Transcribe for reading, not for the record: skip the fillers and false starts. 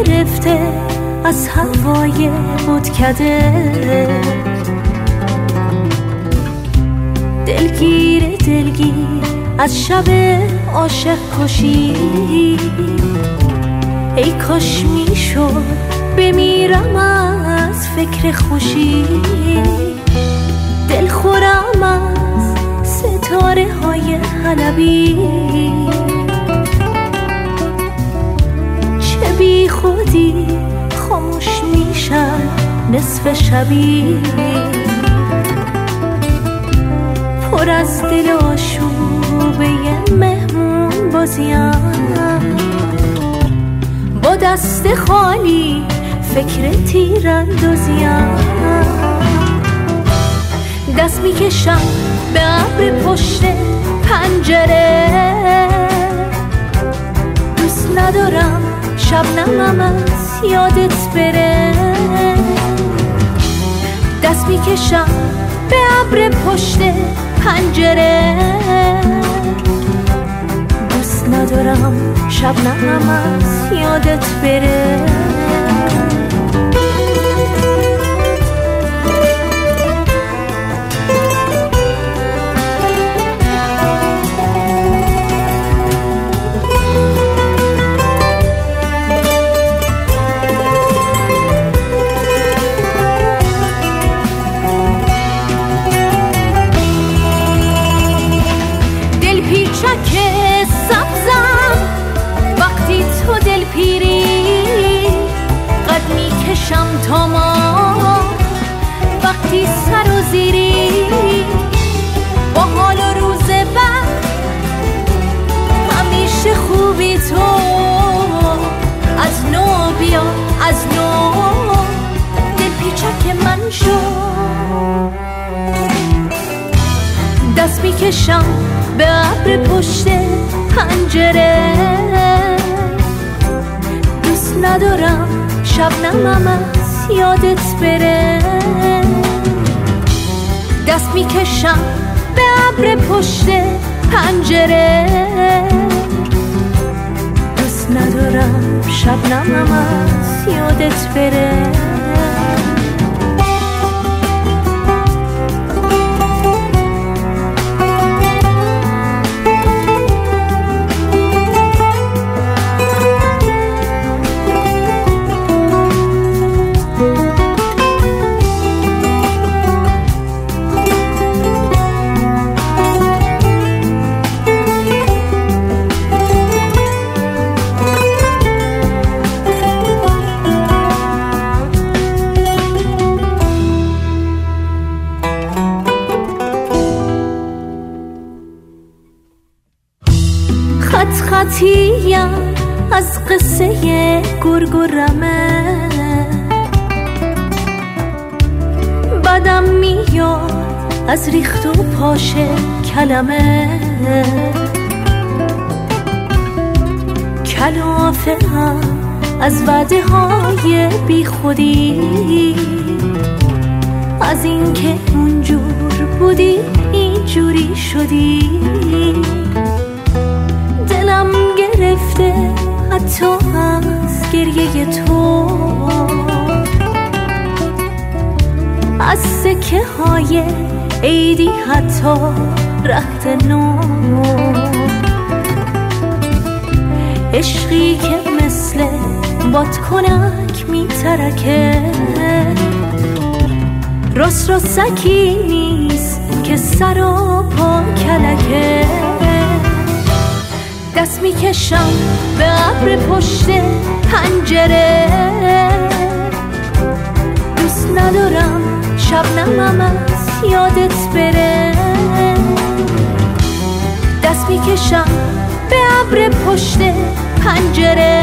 گرفته از هوای بتکده، دلگیر از شب عاشق کشی. ای کاش میشد بمیرم از فکر خوشی، دلخورم از ستاره های حلبی. چه بی خودی خاموش میشن نصف شبی، پر از دل آشوبه مهمون بازیم، با دست خالی فکر تیراندازیم. دست میکشم به ابر پشت پنجره، دوست ندارم شبنمم از یادت بره. دست میکشم به ابر پشت پنجره، دوست ندارم شبنمم از یادت بره. تا ما وقتی سر و زیری، با حال و روز بعد همیشه خوبی تو. از نو بیا از نو، دل پیچک من شو. دست میکشم به ابر پشت پنجره، دوست ندارم شبنمم از یادت بره. دست میکشم به ابر پشت پنجره، دوست ندارم شبنمم از یادت بره. خطیم از قصه گرگرمه، بدم میاد از ریخت و پاش کلمه. کلافه هم از وعده های بی خودی، از این که اونجور بودی اینجوری شدی. دلم گرفته حتی از گریه تو، از سکه های عیدی حتی رخت نو. عشقی که مثل بادکنک میترکه، راست راستکی نیست که سر و پا کلکه. دست میکشم به ابر پشت پنجره، دوست ندارم شبنمم از یادت بره. دست میکشم به ابر پشت پنجره،